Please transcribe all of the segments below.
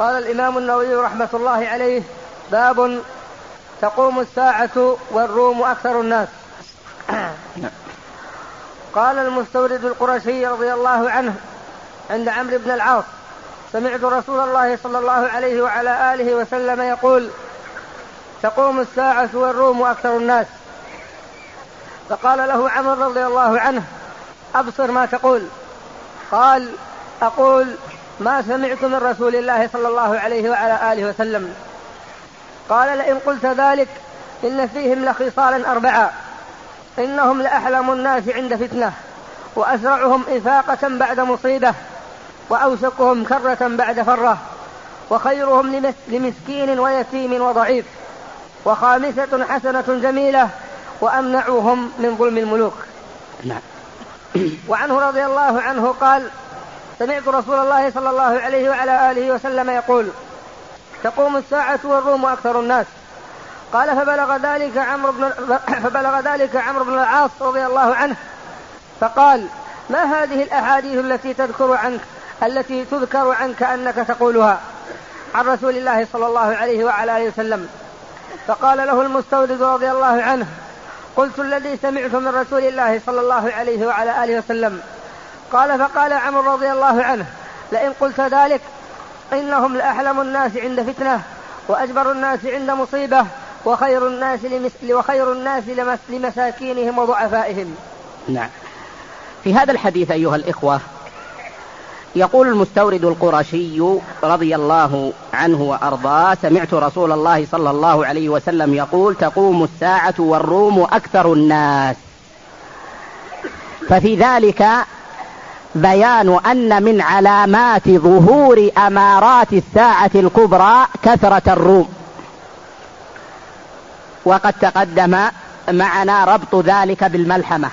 قال الإمام النووي رحمة الله عليه: باب تقوم الساعة والروم أكثر الناس. قال المستورد القرشي رضي الله عنه عند عمرو بن العاص: سمعت رسول الله صلى الله عليه وعلى آله وسلم يقول: تقوم الساعة والروم أكثر الناس. فقال له عمرو رضي الله عنه: أبصر ما تقول. قال: أقول ما سمعت من رسول الله صلى الله عليه وعلى آله وسلم. قال: لئن قلت ذلك إن فيهم لخصالا 4: إنهم لأحلم الناس عند فتنة، وأسرعهم إفاقة بعد مصيبة، وأوشكهم كرة بعد فرة، وخيرهم لمسكين ويتيم وضعيف، وخامسة حسنة جميلة، وأمنعهم من ظلم الملوك. وعنه رضي الله عنه قال: سمعت رسول الله صلى الله عليه وعلى آله وسلم يقول: تقوم الساعة والروم أكثر الناس. قال: فبلغ ذلك عمرو بن العاص رضي الله عنه، فقال: ما هذه الأحاديث التي تذكر عنك أنك تقولها عن رسول الله صلى الله عليه وعلى آله وسلم؟ فقال له المستورد رضي الله عنه: قلت الذي سمعت من رسول الله صلى الله عليه وعلى آله وسلم. قال: فقال عمرو رضي الله عنه: لئن قلت ذلك إنهم لأحلم الناس عند فتنة، وأجبر الناس عند مصيبة، وخير الناس لمساكينهم وضعفائهم. نعم. في هذا الحديث أيها الإخوة يقول المستورد القرشي رضي الله عنه وأرضاه: سمعت رسول الله صلى الله عليه وسلم يقول: تقوم الساعة والروم أكثر الناس. ففي ذلك بيان أن من علامات ظهور أمارات الساعة الكبرى كثرة الروم، وقد تقدم معنا ربط ذلك بالملحمة،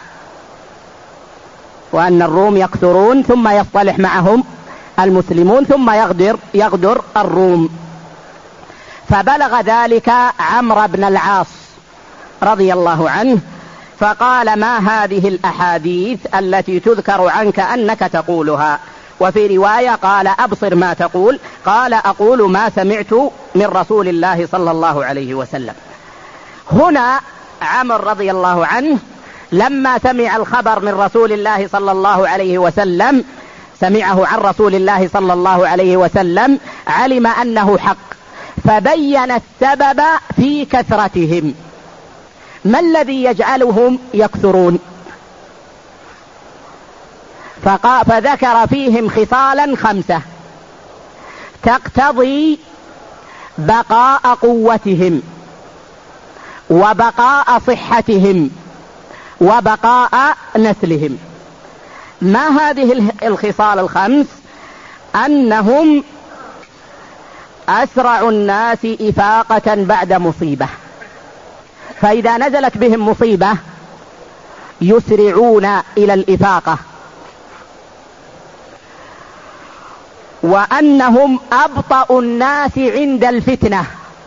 وأن الروم يكثرون ثم يصطلح معهم المسلمون ثم يغدر الروم. فبلغ ذلك عمرو بن العاص رضي الله عنه، فقال: ما هذه الأحاديث التي تذكر عنك أنك تقولها؟ وفي رواية قال: أبصر ما تقول. قال: أقول ما سمعت من رسول الله صلى الله عليه وسلم. هنا عمرو رضي الله عنه لما سمع الخبر من رسول الله صلى الله عليه وسلم، سمعه عن رسول الله صلى الله عليه وسلم، علم أنه حق، فبين السبب في كثرتهم. ما الذي يجعلهم يكثرون؟ فذكر فيهم خصالا 5 تقتضي بقاء قوتهم، وبقاء صحتهم، وبقاء نسلهم. ما هذه الخصال 5؟ أنهم أسرع الناس إفاقة بعد مصيبة، فإذا نزلت بهم مصيبة يسرعون إلى الإفاقة. وأنهم أبطأ الناس عند الفتنة.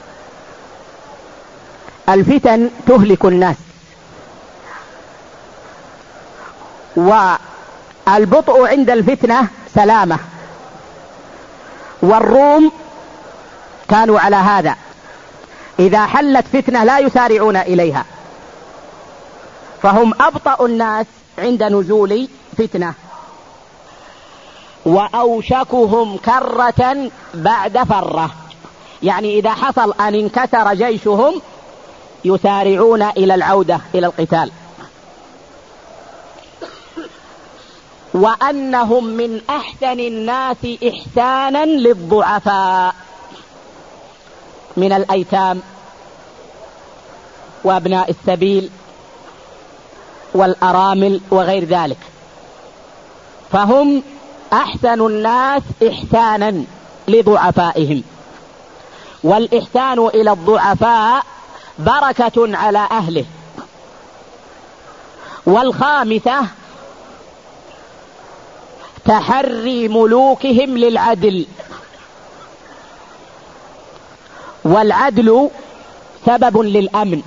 الفتن تهلك الناس، والبطء عند الفتنة سلامة. والروم كانوا على هذا، إذا حلت فتنة لا يسارعون إليها، فهم أبطأ الناس عند نزول فتنة. وأوشكهم كرة بعد فرة، يعني إذا حصل أن انكسر جيشهم يسارعون إلى العودة إلى القتال. وأنهم من أحسن الناس إحسانا للضعفاء من الأيتام وأبناء السبيل والأرامل وغير ذلك، فهم أحسن الناس إحسانا لضعفائهم. والإحسان إلى الضعفاء بركة على أهله. والخامسة تحري ملوكهم للعدل، والعدل سبب للأمن.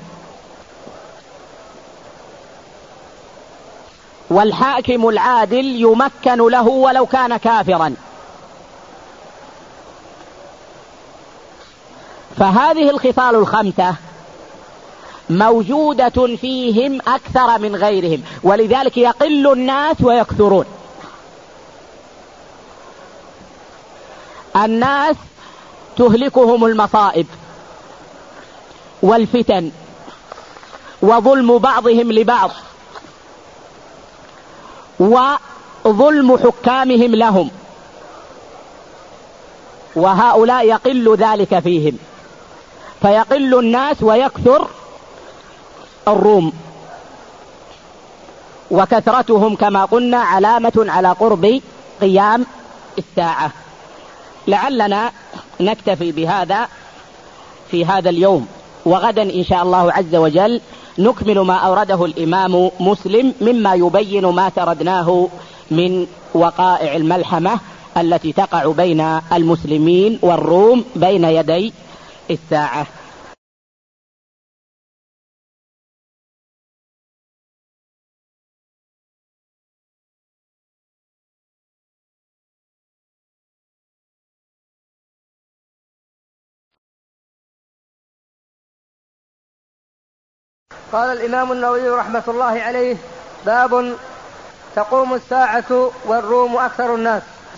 والحاكم العادل يمكن له ولو كان كافرا، فهذه الخصال الخمسة موجودة فيهم أكثر من غيرهم، ولذلك يقل الناس ويكثرون. الناس تهلكهم المصائب والفتن وظلم بعضهم لبعض وظلم حكامهم لهم، وهؤلاء يقل ذلك فيهم، فيقل الناس ويكثر الروم، وكثرتهم كما قلنا علامة على قرب قيام الساعة. لعلنا نكتفي بهذا في هذا اليوم، وغدا إن شاء الله عز وجل نكمل ما أورده الإمام مسلم مما يبين ما سردناه من وقائع الملحمة التي تقع بين المسلمين والروم بين يدي الساعة. قال الإمام النووي رحمة الله عليه: باب تقوم الساعة والروم أكثر الناس.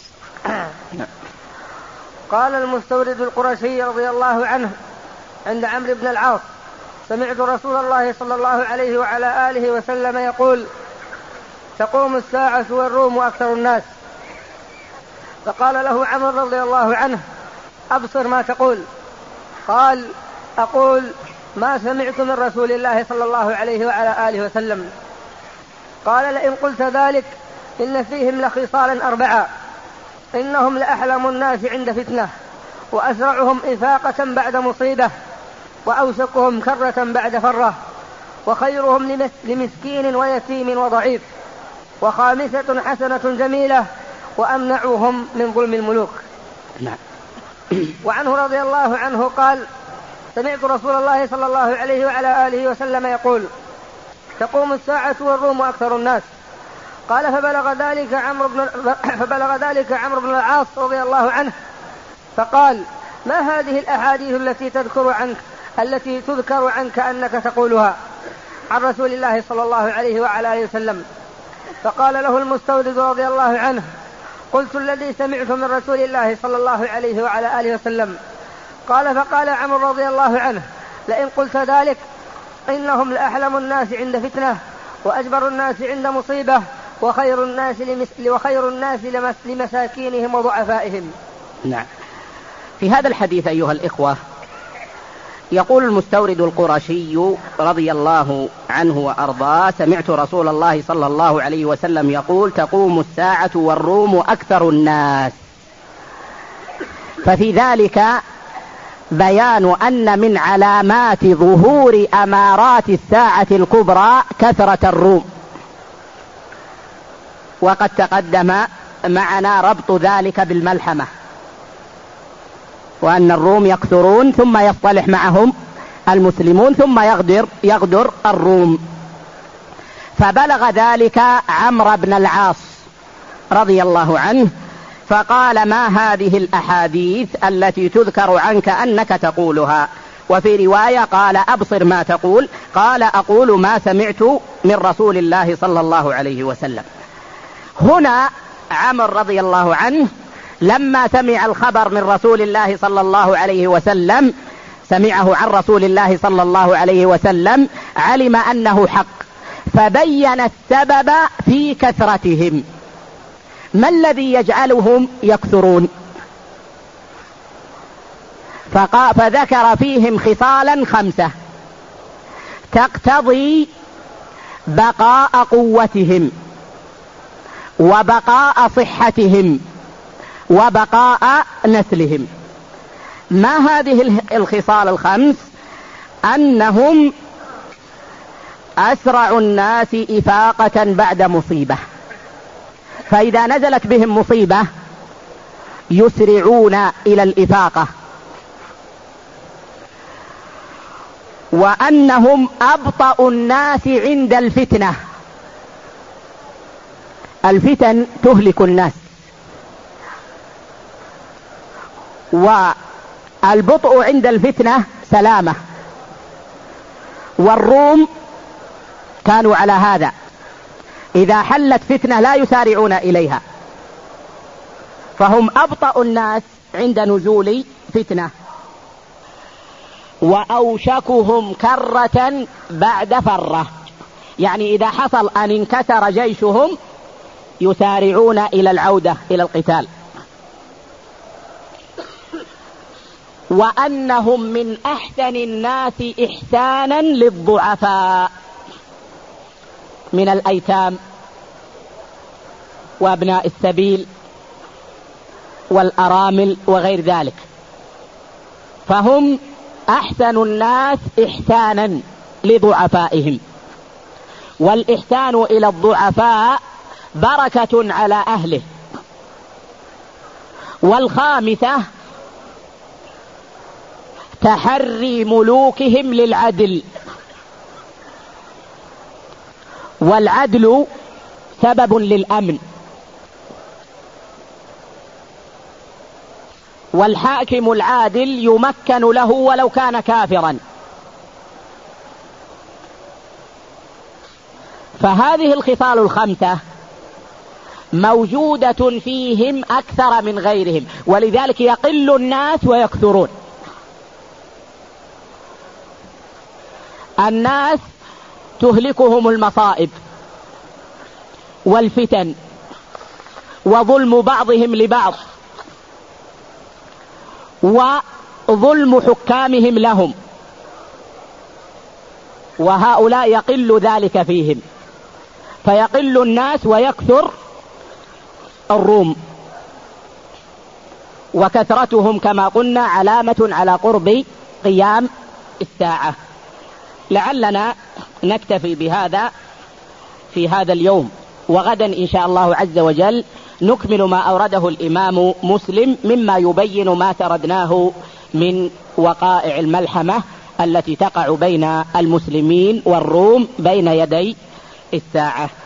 قال المستورد القرشي رضي الله عنه عند عمرو بن العاص: سمعت رسول الله صلى الله عليه وعلى آله وسلم يقول: تقوم الساعة والروم أكثر الناس. فقال له عمرو رضي الله عنه: أبصر ما تقول. قال: أقول ما سمعت من رسول الله صلى الله عليه وعلى آله وسلم. قال: لئن قلت ذلك إن فيهم لخصالا 4: إنهم لأحلم الناس عند فتنة، وأسرعهم إفاقة بعد مصيبة، وأوشكهم كرة بعد فرة، وخيرهم لمسكين ويتيم وضعيف، وخامسة حسنة جميلة، وأمنعهم من ظلم الملوك. وعنه رضي الله عنه قال: سمعت رسول الله صلى الله عليه وعلى آله وسلم يقول: تقوم الساعة والروم أكثر الناس. قال: فبلغ ذلك عمرو بن العاص رضي الله عنه، فقال: ما هذه الأحاديث التي تذكر عنك أنك تقولها عن رسول الله صلى الله عليه وعلى آله وسلم؟ فقال له المستورد رضي الله عنه: قلت الذي سمعت من رسول الله صلى الله عليه وعلى آله وسلم. قال: فقال عمرو رضي الله عنه: لئن قلت ذلك إنهم لأحلم الناس عند فتنة، وأجبر الناس عند مصيبة، وخير الناس لمساكينهم وضعفائهم. نعم. في هذا الحديث أيها الإخوة يقول المستورد القرشي رضي الله عنه وأرضاه: سمعت رسول الله صلى الله عليه وسلم يقول: تقوم الساعة والروم أكثر الناس. ففي ذلك بيان أن من علامات ظهور أمارات الساعة الكبرى كثرة الروم، وقد تقدم معنا ربط ذلك بالملحمة، وأن الروم يكثرون ثم يصطلح معهم المسلمون ثم يغدر الروم. فبلغ ذلك عمرو بن العاص رضي الله عنه، فقال: ما هذه الأحاديث التي تذكر عنك أنك تقولها؟ وفي رواية قال: أبصر ما تقول. قال: أقول ما سمعت من رسول الله صلى الله عليه وسلم. هنا عمرو رضي الله عنه لما سمع الخبر من رسول الله صلى الله عليه وسلم، سمعه عن رسول الله صلى الله عليه وسلم، علم أنه حق، فبين السبب في كثرتهم. ما الذي يجعلهم يكثرون؟ فذكر فيهم خصالا 5 تقتضي بقاء قوتهم وبقاء صحتهم وبقاء نسلهم. ما هذه الخصال 5؟ أنهم أسرع الناس إفاقة بعد مصيبة، فإذا نزلت بهم مصيبة يسرعون إلى الإفاقة. وأنهم أبطأ الناس عند الفتنة. الفتن تهلك الناس، البطء عند الفتنة سلامة، والروم كانوا على هذا، إذا حلت فتنة لا يسارعون إليها، فهم أبطأ الناس عند نزول فتنة، وأوشكهم كرة بعد فرة، يعني إذا حصل أن انكسر جيشهم يسارعون إلى العودة إلى القتال. وأنهم من أحسن الناس إحسانا للضعفاء من الأيتام وأبناء السبيل والأرامل وغير ذلك، فهم أحسن الناس إحسانا لضعفائهم، والإحسان إلى الضعفاء بركة على أهله. والخامسة تحري ملوكهم للعدل، والعدل سبب للأمن، والحاكم العادل يمكن له ولو كان كافرا. فهذه الخصال الخمسة موجودة فيهم أكثر من غيرهم، ولذلك يقل الناس ويكثرون. الناس تهلكهم المصائب والفتن وظلم بعضهم لبعض وظلم حكامهم لهم، وهؤلاء يقل ذلك فيهم، فيقل الناس ويكثر الروم، وكثرتهم كما قلنا علامة على قرب قيام الساعة. لعلنا نكتفي بهذا في هذا اليوم، وغدا إن شاء الله عز وجل نكمل ما أورده الإمام مسلم مما يبين ما سردناه من وقائع الملحمة التي تقع بين المسلمين والروم بين يدي الساعة.